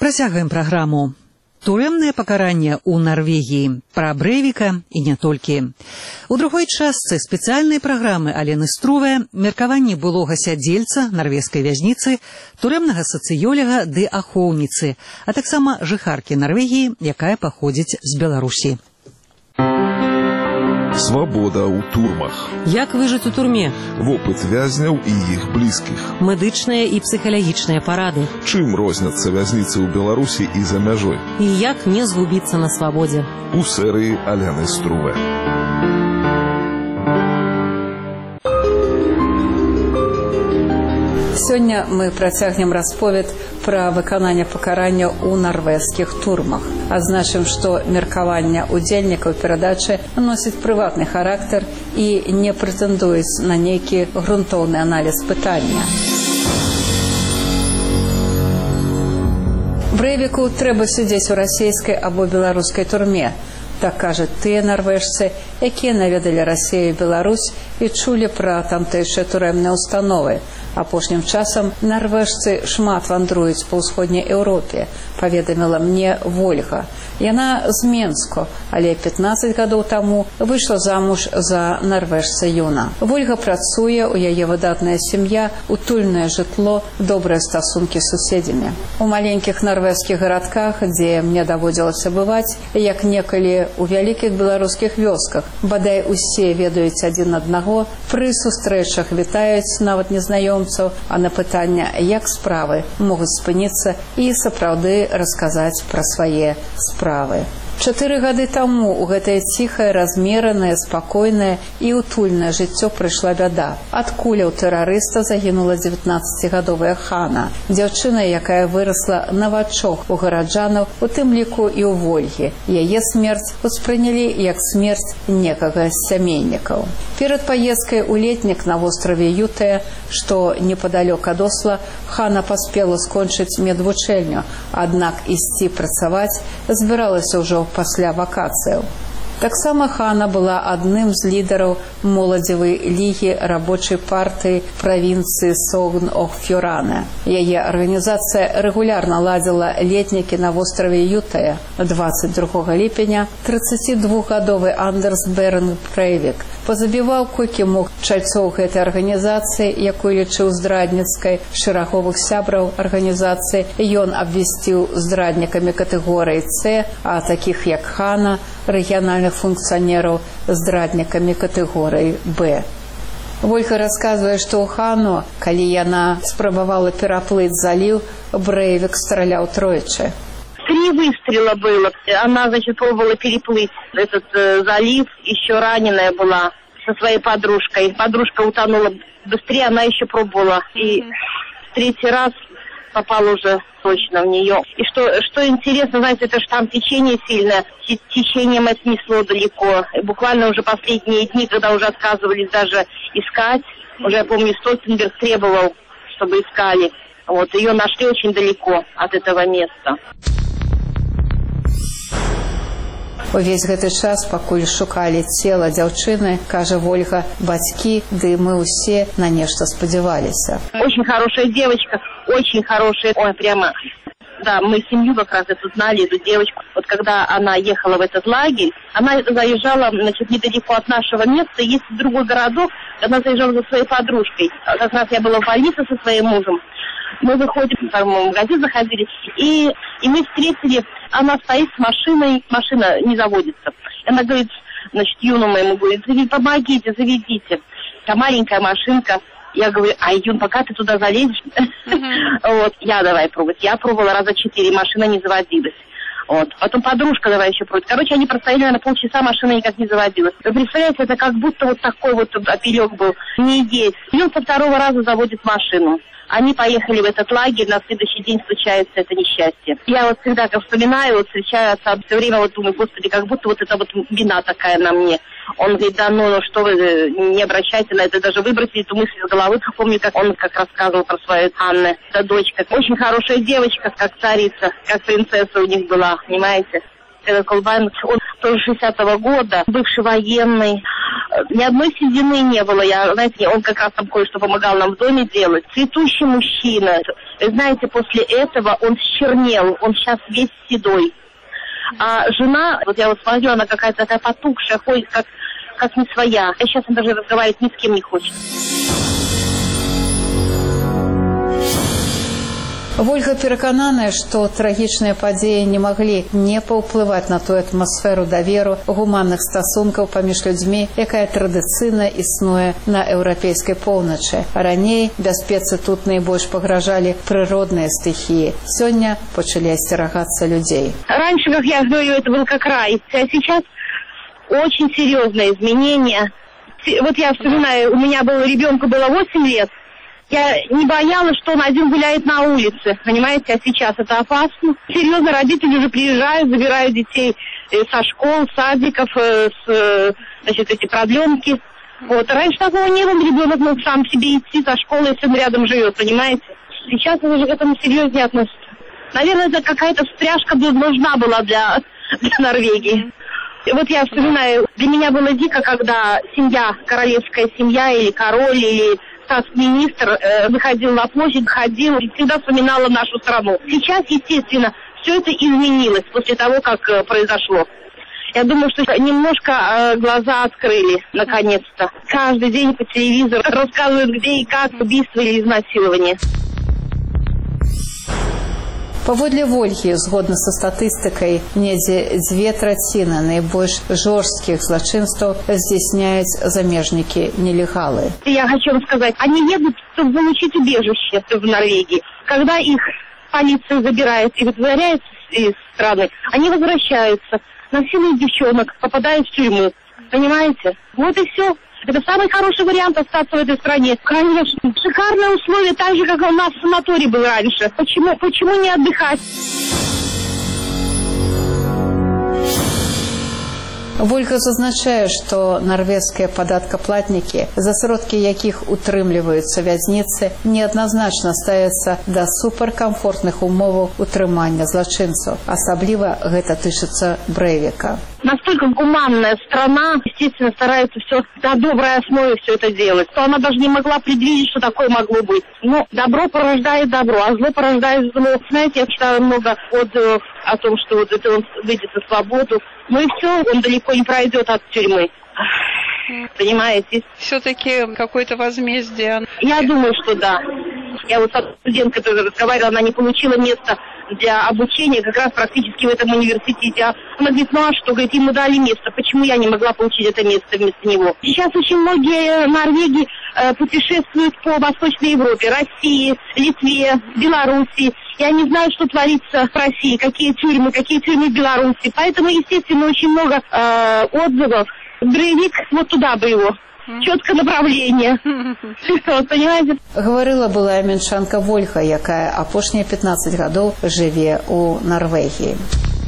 Працягваем праграму. Турэмнае пакаранне ў Нарвегіі, пра Брэйвіка і не толькі. У другой частцы спецыяльнай праграмы Алены Струве меркаванне былога сядзельца нарвежскай вязніцы, турэмнага сацыёлага ды ахоўніцы, а таксама жыхаркі Нарвегіі, якая паходзіць з Беларусі. Свабода ў турмах. Як выжыць у турме? Вопыт вязняў і іх блізкіх. Медычныя і псіхалагічныя парады. Чым розняцца вязніцы ў Беларусі і за мяжой? І як не згубіцца на свабодзе? У серыі Алены Струве. Сёння мы працягнем расповед пра выкананне пакарання ў нарвежскіх турмах. Адзначым, што меркаванне удзельнікаў перадачы носіць прыватны характар і не прэтэндуюць на нейкі грунтоўны аналіз пытання. Брэйвіку трэба сядзець у расійскай або беларускай турме. Так кажуць тыя нарвежцы, якія наведалі Расію і Беларусь і чулі пра тамтэйшыя турэмныя установы. Апошнім часам нарвежцы шмат вандруюць па ўсходняй Еўропе, паведаміла мне Вольга. Яна з Менску, але 15 гадоў таму выйшла замуж за нарвежца юна. Вольга працуе, у яе выдатная сям'я, утульнае жытло, добрыя стасункі з суседзямі. У маленькіх нарвежскіх гарадках, дзе мне даводзілася бываць, як некалі у вялікіх беларускіх вёсках, бадай усе ведаюць адзін аднаго, пры сустрэчах вітаюць нават незнаёмцаў, а на пытанне, як справы, могуць спыніцца і сапраўды расказаць пра свае справы. 4 гады таму ў гэтае ціхае, размеранае, спакойнае і утульнае жыццё прыйшла бяда. Ад куляў тэрарыста загінула 19-гадовая Хана, дзяўчына, якая вырасла на вачах у гараджанаў, у тым ліку і ў Вольгі. Яе смерць успрынялі як смерць некага з сямейнікаў. Перад паездкай у Летнік на востраве Ютая, што непадалёк ад Осла, Хана паспела скончыць медвучэльню, аднак ісці працаваць збіралася ўжо пасля вакацыяў. Таксама Хана была адным з лідараў моладзевай лігі рабочай партыі правінцыі Согн-ох-Фюране. Яе арганізацыя рэгулярна ладзіла летнікі на востраве Ютая. 22 ліпеня 32-гадовы Андерс Берен Брэйвік пазабіваў колькі мог чальцоў гэтай арганізацыі, якую лічыў здрадніцкай, шэраговых сябраў арганізацыі. Ён абвясціў здраднікамі катэгорыі С, а такіх як Хана, рэгіянальных функцыянераў здраднікамі катэгорыі Б. Вольга расказвае, што ў Хану, калі яна спрабавала пераплыць заліў, Брэйвік страляў тройчы. 3 выстрела было. Она, значит, пробовала переплыть этот залив, еще раненая была со своей подружкой. Подружка утонула быстрее, она еще пробовала. И 3-й раз попал уже точно в нее. И что интересно, знаете, это же там течение сильное. Течением это несло далеко. И буквально уже последние дни, когда уже отказывались даже искать, уже, я помню, Столтенберг требовал, чтобы искали. Вот, ее нашли очень далеко от этого места. Увесь гэты час, пакуль шукалі цела дзяўчыны, кажа Вольга, бацькі, ды мы ўсе на нешта спадзяваліся. Очень хорошая девочка, очень хорошая. Ой, прямо, да, мы семью как раз эту знали, эту девочку. Вот когда она ехала в этот лагерь, она заезжала, значит, недалеко от нашего места, есть другой городок, она заезжала за своей подружкой. Как раз я была в больнице со своим мужем. Мы выходим, в магазин заходили, и мы встретили, она стоит с машиной, машина не заводится. Она говорит, значит, юному моему говорит, помогите, заведите. Там маленькая машинка. Я говорю, а Юн, пока ты туда залезешь, вот, я давай пробовать. Я пробовала раза 4, машина не заводилась. Вот. Потом подружка давай еще пробовать. Короче, они простояли, наверное, полчаса, машина никак не заводилась. Вы представляете, это как будто вот такой вот оперек был. Не есть. И он со 2-го раза заводит машину. Они поехали в этот лагерь, на следующий день случается это несчастье. Я вот всегда, как вспоминаю, вот встречаю отца, все время вот думаю, господи, как будто вот это вот вина такая на мне. Он говорит, да ну что вы, не обращайте на это, даже выбросили эту мысль из головы. Помню, как он как рассказывал про свою Анну, это дочка. Очень хорошая девочка, как царица, как принцесса у них была, понимаете? Колбайн, он тоже 60-го года, бывший военный. Ни одной седины не было. Знаете, он как раз там кое-что помогал нам в доме делать. Цветущий мужчина. Знаете, после этого он счернел, он сейчас весь седой. А жена, вот я вот смотрю, она какая-то такая потухшая, ходит как не своя. А сейчас он даже разговаривать ни с кем не хочет. Вольга перакананая, што трагічныя падзеі не маглі не паўплываць на тую атмасферу даверу гуманных стасункаў паміж людзьмі, якая традыцыйна існуе на еўрапейскай поўначы. Раней бяспецы тут найбольш пагражалі прыродныя стыхіі. Сёння пачалі асцерагацца людзей. Раньше, как я говорю, это был как рай, а сейчас очень серьезное изменение. Вот я вспоминаю, у меня ребенку было 8 лет. Я не боялась, что он один гуляет на улице, понимаете, а сейчас это опасно. Серьезно, родители уже приезжают, забирают детей со школ, садиков, значит, эти продленки. Вот. Раньше такого не было, ребенок мог сам себе идти со школы, если он рядом живет, понимаете. Сейчас уже к этому серьезнее относятся. Наверное, это какая-то встряжка нужна была для Норвегии. И вот я вспоминаю, для меня было дико, когда королевская семья или король, или статс-министр выходил на площадь, ходил и всегда вспоминала нашу страну. Сейчас, естественно, все это изменилось после того, как произошло. Я думаю, что немножко глаза открыли, наконец-то. Каждый день по телевизору рассказывают, где и как убийство или изнасилование. Паводле Вольгі, згодна са статыстыкай, недзе 2/3 найбольш жорсткіх злачынстваў здзяйсняюць замежнікі-нелегалы. Я хочу вам сказать, они едут, чтобы получить убежище в Норвегии. Когда их полиция забирает и выдворяет из страны, они возвращаются, насилуют девчонок, попадают в тюрьму. Понимаете? Вот и все. Это самый хороший вариант остаться в этой стране. Конечно, шикарные условия, так же, как у нас санаторий был раньше. Почему не отдыхать? Вольга зазначае, што нарвежскія падаткаплатнікі, за сродкі якіх утрымліваюцца вязніцы, неадназначна ставяцца да суперкамфортных умоваў утрымання злачынцаў. Асабліва гэта тычыцца Брейвіка. Настолько гуманная страна, естественно, старается все на доброй основе все это делать. То она даже не могла предвидеть, что такое могло быть. Но добро порождает добро, а зло порождает зло. Знаете, я читала много отзывов о том, что вот это он выйдет на свободу. Ну и все, он далеко не пройдет от тюрьмы. Понимаете? Все-таки какое-то возмездие. Я думаю, что да. Я вот с студенткой разговаривала, она не получила место для обучения как раз практически в этом университете. Она говорит, ну а что, говорит, ему дали место, почему я не могла получить это место вместо него? Сейчас очень многие норвеги путешествуют по Восточной Европе, России, Литве, Белоруссии. Я не знаю, что творится в России, какие тюрьмы в Беларуси. Поэтому, естественно, очень много отзывов. Брейвик, вот туда бы его. Четкое направление. Понимаете? Гаварыла была менчанка Вольга, якая апошнія 15 гадоў жыве ў Нарвегіі.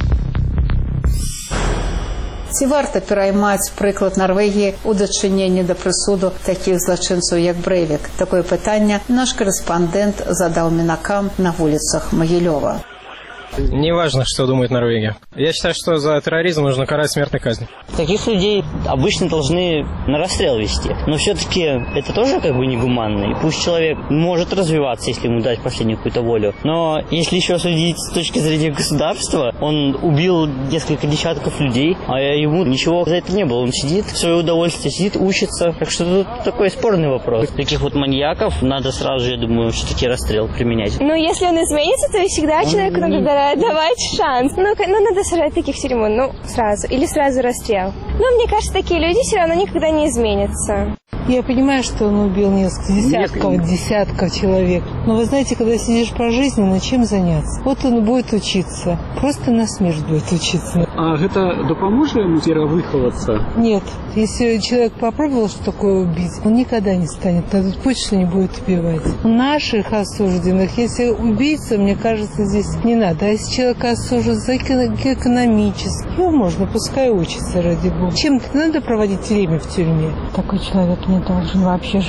Ці варта пераймаць прыклад Нарвегіі ў дачыненні да прысуду такіх злачынцаў, як Брейвік? Такое пытанне наш корэспандэнт задаў мінакам на вуліцах Магілёва. Не важно, что думает Норвегия. Я считаю, что за терроризм нужно карать смертной казнью. Таких людей обычно должны на расстрел вести. Но все-таки это тоже как бы негуманно. И пусть человек может развиваться, если ему дать последнюю какую-то волю. Но если еще судить с точки зрения государства, он убил несколько десятков людей, а ему ничего за это не было. Он сидит, в свое удовольствие сидит, учится. Так что тут такой спорный вопрос. Таких вот маньяков надо сразу же, я думаю, все-таки расстрел применять. Ну, если он изменится, то всегда человеку надо давать шанс. Ну, надо сажать таких в тюрьму, сразу. Или сразу расстрел. Но мне кажется, такие люди все равно никогда не изменятся. Я понимаю, что он убил несколько десятков человек. Но вы знаете, когда сидишь пожизненно, чем заняться? Вот он будет учиться. Просто на смерть будет учиться. А это допоможет ему выховаться? Нет. Если человек попробовал что такое убить, он никогда не станет на этот путь, что не будет убивать. Наших осужденных, если убийца, мне кажется, здесь не надо. А если человека осуждают за экономически, его можно, пускай учится, ради бога. Чем-то надо проводить время в тюрьме. Такой человек не должен вообще жить.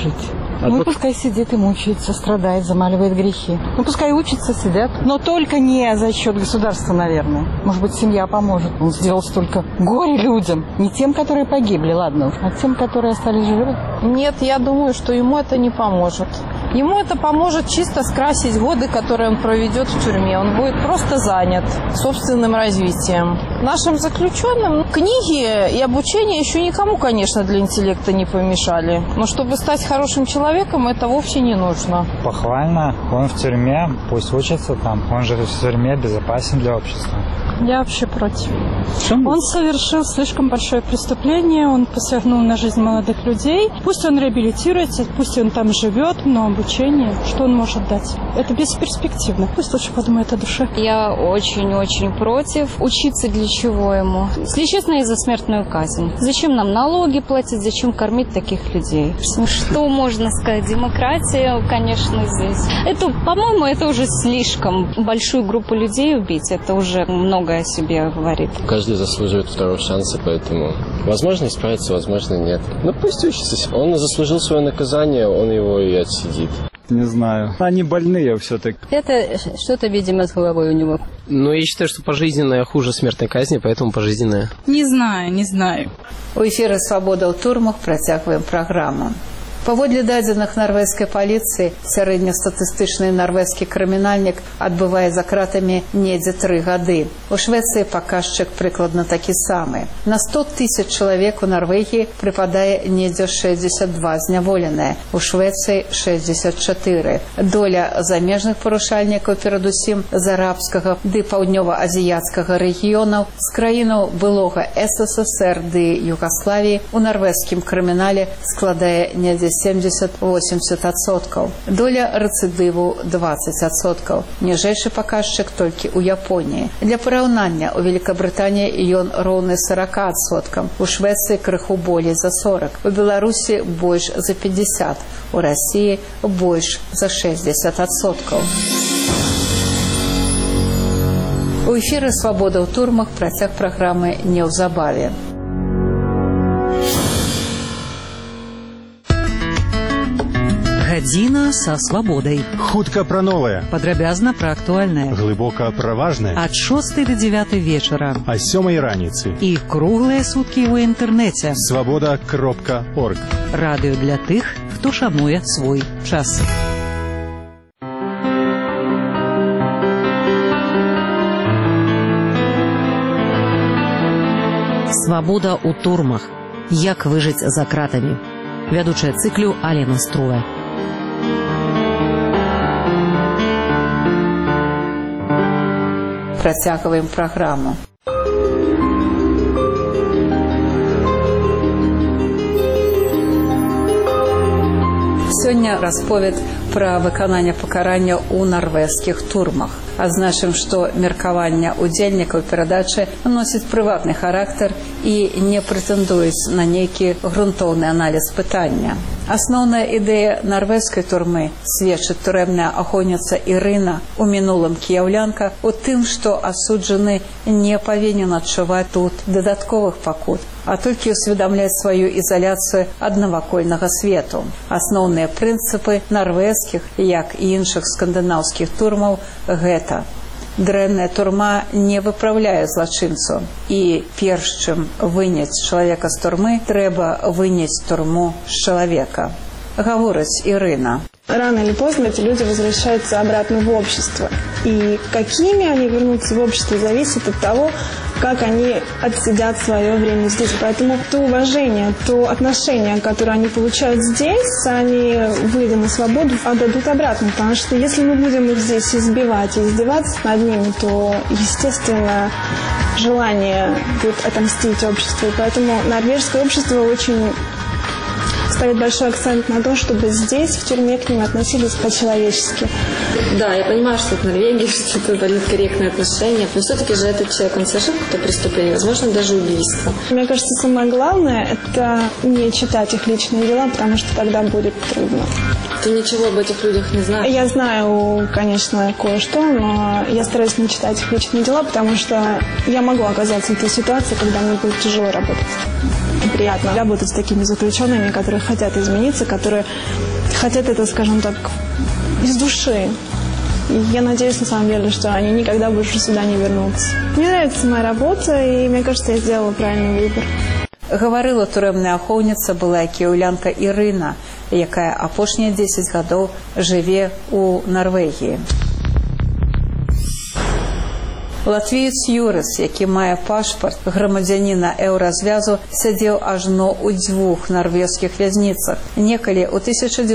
Ну, пускай сидит и мучается, страдает, замаливает грехи. Ну, пускай учатся, сидят. Но только не за счет государства, наверное. Может быть, семья поможет. Он сделал столько горя людям. Не тем, которые погибли, ладно уж, а тем, которые остались живы. Нет, я думаю, что ему это не поможет. Ему это поможет чисто скрасить годы, которые он проведет в тюрьме. Он будет просто занят собственным развитием. Нашим заключенным книги и обучение еще никому, конечно, для интеллекта не помешали. Но чтобы стать хорошим человеком, это вовсе не нужно. Похвально. Он в тюрьме, пусть учится там. Он же в тюрьме безопасен для общества. Я вообще против. Он совершил слишком большое преступление, он посягнул на жизнь молодых людей. Пусть он реабилитируется, пусть он там живет, но обучение, что он может дать? Это бесперспективно. Пусть лучше подумает о душе. Я очень-очень против. Учиться для чего ему? Если честно, и за смертную казнь. Зачем нам налоги платить, зачем кормить таких людей? Что можно сказать? Демократия, конечно, здесь. Это, по-моему, это уже слишком. Большую группу людей убить, это уже много о себе говорит. Каждый заслуживает второго шанса, поэтому возможно исправиться, возможно нет. Но пусть учится. Он заслужил свое наказание, он его и отсидит. Не знаю. Они больные все-таки. Это что-то, видимо, с головой у него. Ну, я считаю, что пожизненная хуже смертной казни, поэтому пожизненная. Не знаю. У эфіры «Свабода ў турмах» працягваем праграму. Паводле дадзеных нарвежскай паліцыі, сярэднестатыстычны нарвежскі крымінальнік адбывае за кратамі недзе 3 гады. У Швецыі паказчык прыкладна такі самы. На 100 000 чалавек у Нарвегіі прыпадае недзе 62 зняволеныя, у Швецыі 64. Доля замежных парушальнікаў, перадусім з арабскага ды паўднёва-азіяцкага рэгіёнаў, з краінаў былога СССР ды Югославіі у нарвежскім крымінале складае недзе 70-80%. Доля рэцыдыву 20%. Ніжэйшы паказчык толькі ў Японіі. Для параўнання, у Великабрытаніі ён роўны 40%, у Швецыі крыху болей за 40%, у Беларусі больш за 50%, у Расіі больш за 60%. У эфіры «Свабода ў турмах» працяг праграмы неўзабаве. Гадзіна са свабодай. Хутка пра новае. Падрабязна пра актуальнае. Глыбока пра важнае. Ад 6 до 9 вечара. А 7 раніцы. І круглыя суткі ў інтэрнэце. Свабода.орг. Радыё для тых, хто шануе свой час. Свабода ў турмах. Як выжыць за кратамі. Вядучая цыклю Алена Струве. Працягваем праграму. Сёння расповед пра выкананне пакарання ў нарвежскіх турмах. Адзначым, што меркаванне удзельнікаў перадачы носіць прыватны характар і не прэтэндуюць на нейкі грунтоўны аналіз пытання. Асноўная ідэя нарвежскай турмы, сведчыць турэмная ахоўніца Ірына, у мінулым кіяўлянка, у тым, што асуджаны не павінен адчуваць тут дадатковых пакут, а толькі усведамляць сваю ізаляцыю ад навакольнага свету. Асноўныя прынцыпы нарвежскіх, як і іншых скандынаўскіх турмаў, гэта: дрэнная турма не выпраўляе злачынцу, і перш чым выняць чалавека з турмы, трэба выняць турму з чалавека. Гаворыць Ірына. Рано или поздно эти люди возвращаются обратно в общество. И какими они вернутся в общество, зависит от того, как они отсидят свое время здесь. Поэтому то уважение, то отношение, которое они получают здесь, они, выйдя на свободу, отдадут обратно. Потому что если мы будем их здесь избивать и издеваться над ними, то, естественно, желание будет отомстить обществу. И поэтому норвежское общество очень ставит большой акцент на то, чтобы здесь, в тюрьме, к ним относились по-человечески. Да, я понимаю, что это Норвегия, что это политкорректное отношение, но все-таки же этот человек, он совершил какое-то преступление, возможно, даже убийство. Мне кажется, самое главное – это не читать их личные дела, потому что тогда будет трудно. Ты ничего об этих людях не знаешь? Я знаю, конечно, кое-что, но я стараюсь не читать их личные дела, потому что я могу оказаться в той ситуации, когда мне будет тяжело работать. приятно работать с такими заключенными, которые хотят измениться, которые хотят это, скажем так, из души. И я надеюсь, на самом деле, что они никогда больше сюда не вернутся. Мне нравится моя работа, и мне кажется, я сделала правильный выбор. Гаварыла турэмная ахоўніца была кіўлянка Ірына, якая апошнія 10 гадоў жыве ў Нарвегіі. Латвіец Юрыс, які мае пашпарт грамадзяніна еўразвязу, сядзеў ажно ў 2 нарвежскіх вязніцах. Некалі ў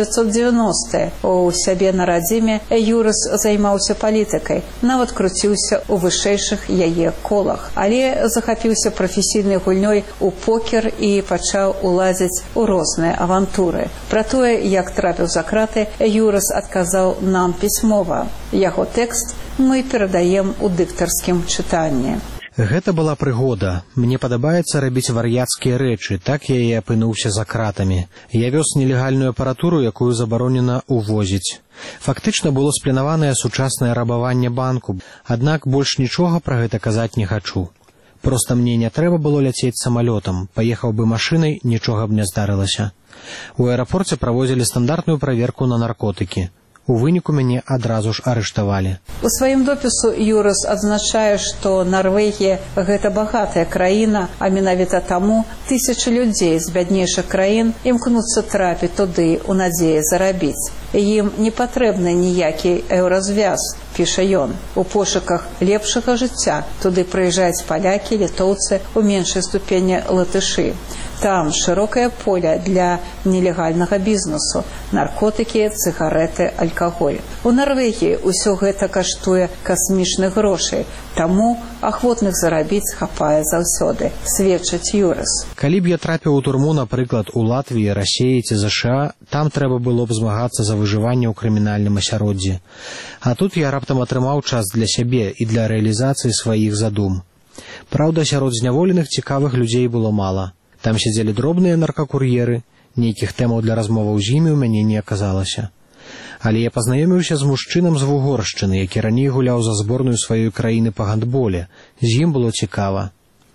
1990-е у сябе на радзіме Юрыс займаўся палітыкай, нават круціўся ў вышэйшых яе колах, але захапіўся прафесійнай гульнёй у покер і пачаў уладзіць у розныя авантуры. Пра тое, як трапіў за краты, Юрыс адказаў нам пісьмова. Яго тэкст мы перадаем у дыктарскім чытанні. Гэта была прыгода. Мне падабаецца рабіць вар'яцкія рэчы, так я і апынуўся за кратамі. Я вёз нелегальную апаратуру, якую забаронена увозіць. Фактычна было спланаванае сучаснае рабаванне банку, аднак больш нічога пра гэта казаць не хачу. Проста мне не трэба было ляцець самалётам, паехаў бы машынай, нічога б не здарылася. У аэрапорце праводзілі стандартную праверку на наркотыкі. У выніку мяне адразу ж арыштавалі. У сваім допісу Юрыс адзначае, што Нарвегія – гэта багатая краіна, а менавіта таму тысячы людзей з бяднейшых краін імкнуцца трапіць туды ў надзеі зарабіць. Ім не патрэбны ніякі еўразвяз, піша ён. У пошуках лепшага жыцця туды прыязджаюць палякі, літоўцы, у меншай ступені латышы. Там шырокае поле для нелегальнага бізнесу, наркотыкі, цыгареты, алкаголь. У Нарвегіі ўсё гэта каштуе касмічных грошай, таму ахвотных зарабіць хапае заўсёды, сведчыць Юрыс. Калі б я трапіў у турму, напрыклад, у Латвіі, Расіі ці ЗША, там трэба было б змагацца за выжыванне ў крымінальным асяроддзі. А тут я раптам атрымаў час для сябе і для рэалізацыі сваіх задум. Праўда, сярод зняволеных цікавых людзей было мала. Там сядзелі дробныя наркакур'еры, нейкіх тэмаў для размоваў з імі ў мяне не аказалася. Але я пазнаёміўся з мужчынам з Вугоршчыны, які раней гуляў за зборную сваёй краіны па гандболе. З ім было цікава.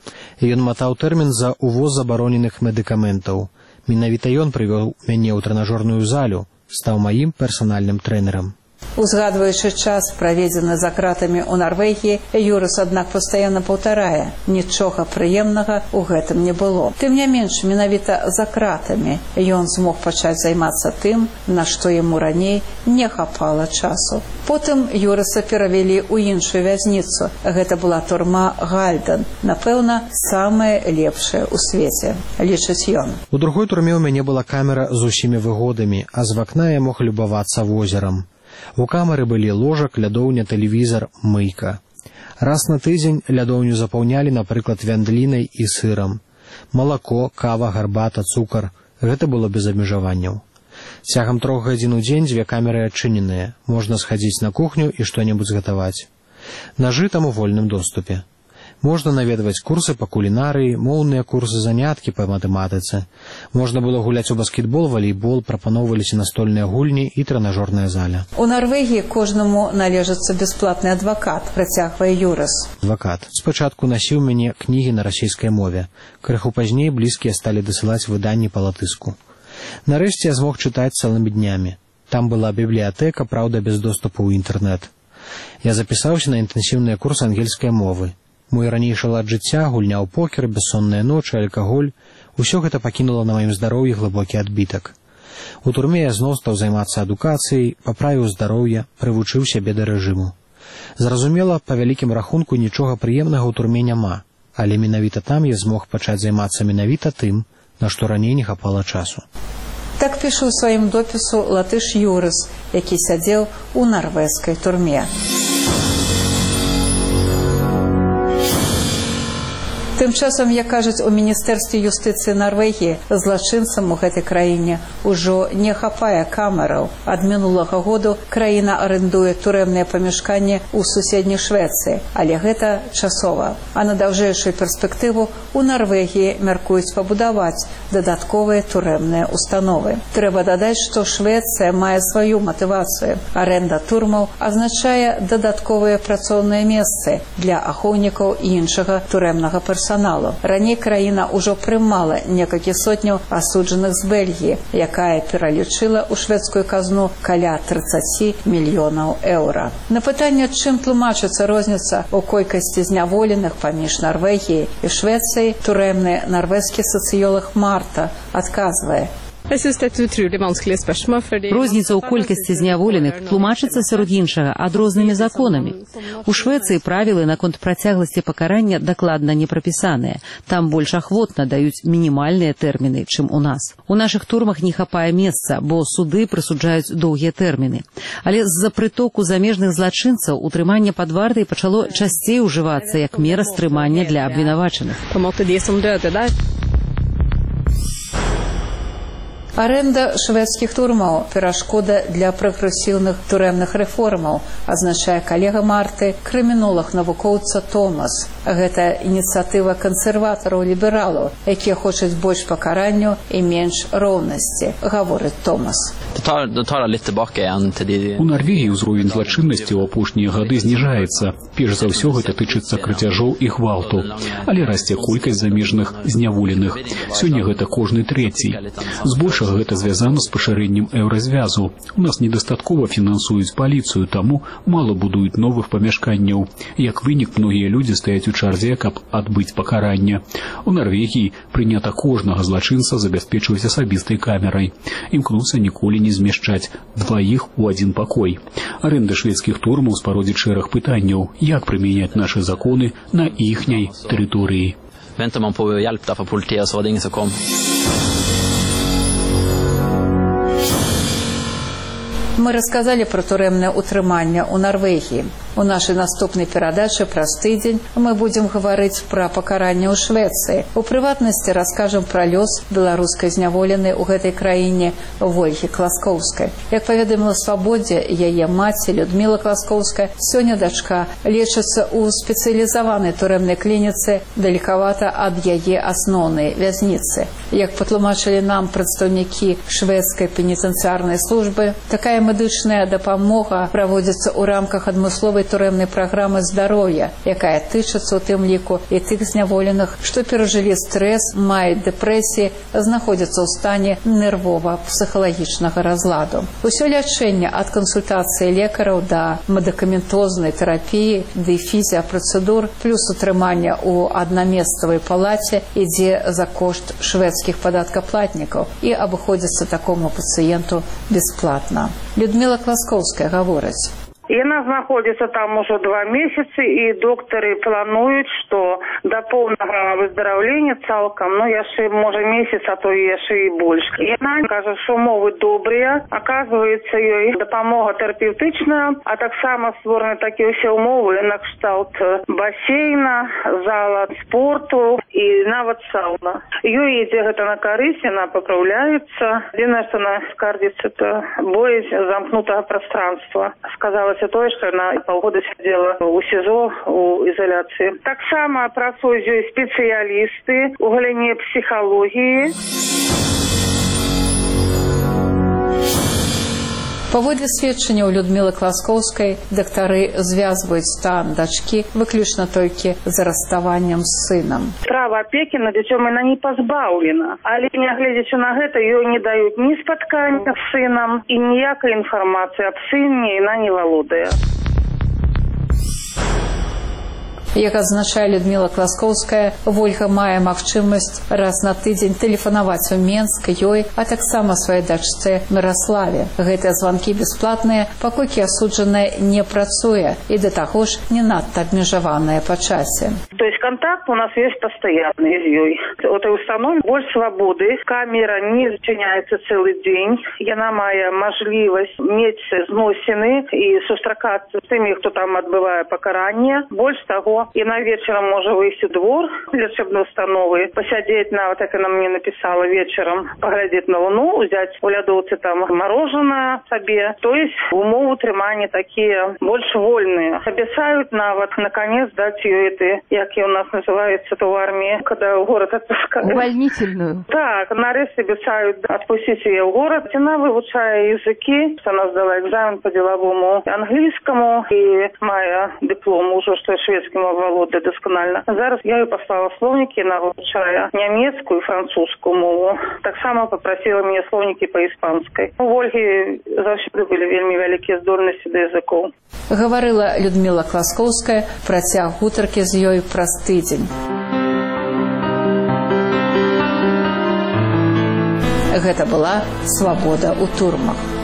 Ён матаў тэрмін за увоз забароненых медыкаментаў. Менавіта ён прывёў мяне ў трэнажорную залю, стаў маім персанальным трэнерам. Узгадваючы час, праведзены за кратамі ў Нарвегіі, Юрыс, аднак, пастаянна паўтарае, нічога прыемнага ў гэтым не было. Тым не менш, менавіта за кратамі ён змог пачаць займацца тым, на што яму раней не хапала часу. Потым Юрыса перавялі ў іншую вязніцу. Гэта была турма Гальден, напэўна, самая лепшая ў свеце, лічыць ён. У другой турме ў мяне была камера з усімі выгодамі, а з вакна я мог любавацца возерам. У камеры былі ложак, лядоўня, тэлевізар, мыйка. Раз на тыдзень лядоўню запаўнялі, напрыклад, вяндлінай і сырам. Малако, кава, гарбата, цукар – гэта было без абмежаванняў. Цягам 3 гадзін у дзень 2 камеры адчыненыя. Можна схадзіць на кухню і што-небудзь згатаваць. Нажы там у вольным доступе. Можна наведваць курсы па кулінарыі, моўныя курсы, заняткі па матэматыцы. Можна было гуляць у баскетбол, валейбол, прапаноўваліся настольныя гульні і трэнажорная заля. У Нарвегіі кожнаму належыцца бясплатны адвакат, працягвае Юрыс. Адвакат спачатку насіў мяне кнігі на расійскай мове. Крыху пазней блізкія сталі дасылаць выданні па латыску. Нарэшце я змог чытаць цэлымі днямі. Там была бібліятэка, праўда, без доступу ў інтэрнэт. Я запісаўся на інтэнсіўныя курсы ангельскай мовы. Мой ранейшы лад жыцця, гульня ў покер, бессонныя ночы, алкаголь – усё гэта пакінула на маім здароўі глыбокі адбітак. У турме я зноў стаў займацца адукацыяй, паправіў здароўе, прывучыў сябе да рэжыму. Зразумела, па вялікім рахунку нічога прыемнага ў турме няма, але менавіта там я змог пачаць займацца менавіта тым, на што раней не хапала часу. Так пішу ў сваім допісу латыш Юрыс, які сядзеў у нарвежскай турме. Тым часам, як кажуць у Міністэрстве юстыцыі Нарвегіі, злачынцам у гэтай краіне ўжо не хапае камераў. Ад мінулага году краіна арэндуе турэмныя памяшканні ў суседняй Швецыі, але гэта часова. А на даўжэйшую перспектыву у Нарвегіі мяркуюць пабудаваць дадатковыя турэмныя установы. Трэба дадаць, што Швецыя мае сваю матывацыю. Арэнда турмаў азначае дадатковыя працоўныя месцы для ахоўнікаў і іншага турэмнага персаналу. трыбуналу. Раней краіна ўжо прымала некалькі сотняў асуджаных з Бельгіі, якая пералічыла ў шведскую казну каля 30 мільёнаў еўра. На пытанне, чым тлумачыцца розніца ў колькасці зняволеных паміж Нарвегіяй і Швецыяй, турэмны нарвежскі сацыёлог Марта адказвае: Розніца ў колькасці зняволеных тлумачыцца сярод іншага адрознымі законамі. У Швецыі правілы наконт працягласці пакарання дакладна не прапісаныя. Там больш ахвотна даюць мінімальныя тэрміны, чым у нас. У нашых турмах не хапае месца, бо суды прысуджаюць доўгія тэрміны. Але з-за прытоку замежных злачынцаў утрыманне пад вартай пачало часцей ужывацца як мера стрымання для абвінавачаных. Аренда шведскіх турмаў – перашкода для прагрэсіўных турэмных рэформаў, азначае калега Марты, крымінолог навукоўца Томас. Гэта ініцыятыва кансерватараў-лібералаў, якія хочуць больш пакаранню і менш роўнасці, гаворыць Томас. У Норвегіі ўзровень злачыннасці ў апошнія гады зніжаецца. Перш за ўсё гэта тычыцца крацяжоў і гвалту. Але расце колькасць замежных зняволеных. Сёння гэта кожны трэці. Збольшага гэта звязана з пашырэннем еўразвязу. У нас недастаткова фінансуюць паліцыю, таму мала будуюць новых памяшканняў. Як вынік, многія людзі стаяць у чарзе, каб адбыць пакаранне. У Норвегіі прынята кожнага злачынца забяспечваць асабістай камерай. Імкнуцца ніколі не змяшчаць дваіх у адзін пакой. Аренда шведскіх турмаў спародзіць шэраг пытанняў, як прымяняць нашы законы на іхняй тэрыторыі. Väntar man på hjälp där från politiet så var det ingen som kom. Мы расказалі пра турэмнае ўтрыманне ў Нарвегіі. У нашай наступнай перадачы праз тыдзень мы будзем гаварыць пра пакаранне ў Швецыі. У прыватнасці раскажам пра лёс беларускай зняволенай у гэтай краіне Вольгі Класкоўскай. Як паведаміла «Свабодзе», яе маці Людміла Класкоўская, сёння дачка лечыцца ў спецыялізаванай турэмнай клініцы далекавата ад яе асноўнай вязніцы. Як патлумачылі нам прадстаўнікі шведскай пенітэнцыярнай службы, такая медычная дапамога праводзіцца ў рамках адмысловай турэмнай праграмы здароўя, якая тычыцца ў тым ліку і тых зняволеных, што перажылі стрэс, маюць дэпрэсіі, знаходзяцца ў стане нервова-псіхалагічнага разладу. Усё лячэнне ад кансультацыі лекараў да медыкаментознай тэрапіі ды фізіапрацэдур плюс утрымання ў аднамесцавай палаце ідзе за кошт шведскіх падаткаплатнікаў і абыходзіцца такому пацыенту бясплатна. Людмила Класкоўская гаворыць: Яна знаходзіцца там ужо 2 месяцы, і доктары плануюць, што да поўнага выздараўлення цалкам, яшчэ, можа, месяц, а то яшчэ і больш. Яна кажа, што умовы добрыя, аказваецца ёй дапамога тэрапеўтычная, а таксама створаны такія ўсе умовы на кшталт басейна, зала спорту і нават сауна. Ёй ідзе гэта на карысць, яна папраўляецца. Адзінае, што она скардзіцца, это боязь замкнутага пространства. Сказала тое, што яна паўгода сядзела ў СІЗО, у ізаляцыі. Таксама працуюць ёй спецыялісты ў галіне псіхалогіі. Паводле сведчанняў Людмілы Класкоўскай, дактары звязваюць стан дачкі выключна толькі за расставаннем з сынам. Права апекі над дзіцём яна не пазбаўлена, але нягледзячы на гэта ёй не даюць ні спаткання з сынам і ніякай інфармацыі аб сыне яна не валодае. Як адзначае Людміла Класкоўская, Вольга мае магчымасць раз на тыдзень тэлефанаваць у Менск ёй, а таксама сваёй дачцэ Міраславе. Гэтыя званкі бясплатныя, паколькі асуджаная не працуе і да таго ж не надта абмежаваная па часе. То есть контакт у нас есть постоянный с ёй. У этой установы больше свободы, камера не зачиняется целый день, яна мае мажлівасць мець зносіны і сустракацца з тымі, хто там адбывае пакаранне. Больш таго, яна вечером можа выйсці ў двор лечебной установы, посядзець нават, як она мне написала, вечером паглядзець на луну, узяць у лядоўцы там мороженое сабе. То есть умовы утрымання такія больш вольныя. Абяцаюць нават наконец даць ёй эти, як у нас называется то в армии, когда в город отпускают. Увольнительную. Так, нарэшце абяцаюць отпустить ее в город. Она вывучае языки, она сдала экзамен по деловому английскому и мае диплом уже, что шведским валодае дасканальна. Зараз я ёй паслала слоўнікі, навучае нямецкую і французскую мову. Таксама папрасіла мяне слоўнікі па іспанскай. У Ольгі заўсёды былі вельмі вялікія здольнасці да языкоў. Гаварыла Людміла Класкоўская, працяг гутаркі з ёй праз тыдзень. Гэта была «Свабода ў турмах».